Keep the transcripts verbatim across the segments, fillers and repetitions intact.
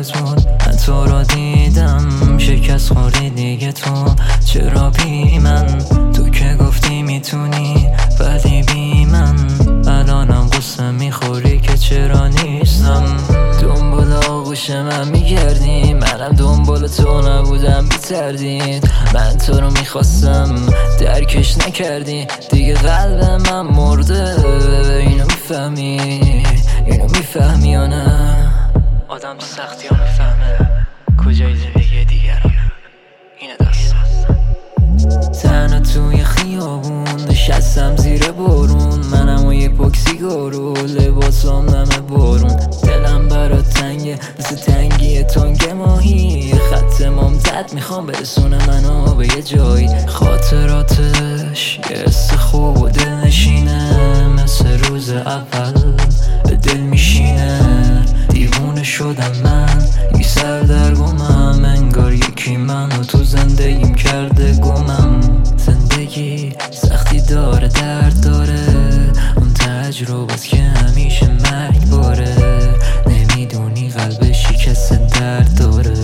روز بود من تو رو دیدم، شکست خوردی دیگه تو چرا بی من؟ تو که گفتی میتونی ولی بی من، الانم قصه میخوری که چرا نیستم. دنبال آغوش من میگردی، منم دنبال تو نبودم بی‌تردید. من تو رو میخواستم درکش نکردی دیگه، قلب من مرده. اینو میفهمی، اینو میفهمی یا نه؟ آدم تو سختی ها میفهمه کجای زندگی دیگرانه. اینه داستان. تنها توی خیابون نشستم زیر بارون، منم و یه پوکسیگارو لباسام نمه بارون. دلم برات تنگه مثل تنگی تنگ ماهی، خط ممتد میخوام برسونه منو به یه جایی. خاطراتش یه حس خوب و دل نشینه، مثل روز اول به دل میشینه. دیوونه شدم من یه سردرگمم، انگار یکی منو تو زندگیم کرده گمم. زندگی سختی داره درد داره، اون تجربه‌ست که همیشه مرگ باره. نمیدونی قلب شکست درد داره،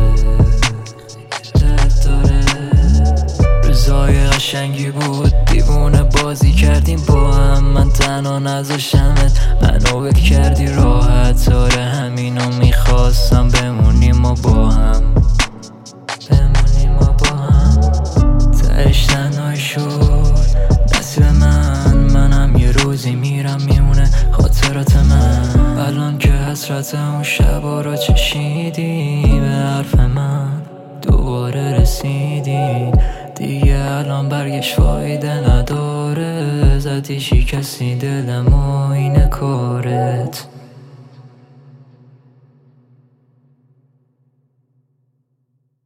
درد داره. روزای قشنگی بود دیوونه بازی کردیم با هم، من تنها نذاشتمت منو ول کردی راحت. آره همینو میخواستم بمونیم و با هم، بمونیم و با هم. تهش تنهایی شد نصیب من، منم یه روزی میرم میمونه خاطرات من. الان که حسرت اون شبا را چشیدی، به حرف من دوباره رسیدی دیگه. الان برگشت فایده نداره، زدی شکستی دلم و اینه کارت.